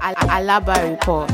Alaba Report.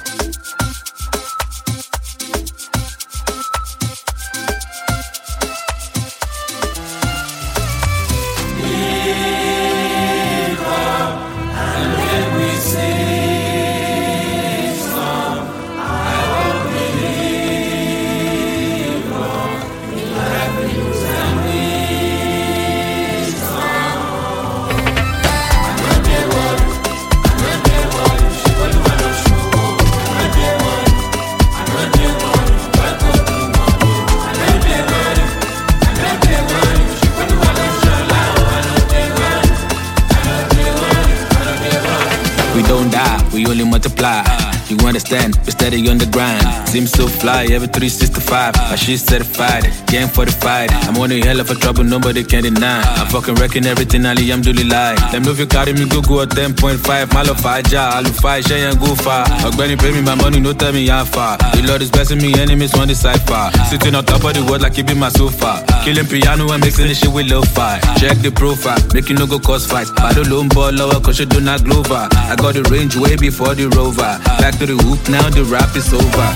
We don't die, we only multiply. You understand, we're steady on the grind. Seems so fly, every 365. My shit certified, game fortified. I'm on a hell of a trouble, nobody can deny. I'm fucking wrecking everything, Ali, I'm doing lie. Them know if you carry me, go at 10.5. Malo Faja, Alufai, Shay and go far. Ogbenny pay me my money, no tell me how far. The Lord is blessing me, enemies want to cipher. Sitting on top of the world like it be my sofa. Killing piano and mixing this shit with lo-fi. Check the profile, make you no go cause fight. I don't loan ball lower, cause you do not glover. I got the range way before the rover. Back to the hoop, now the rap is over.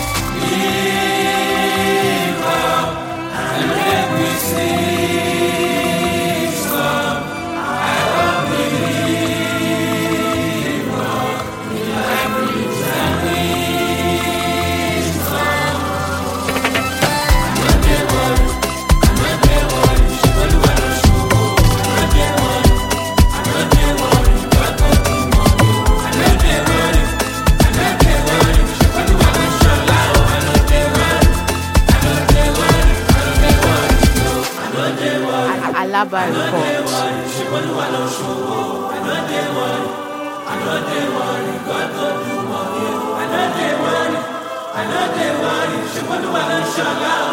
Alaba Report. I know they worry,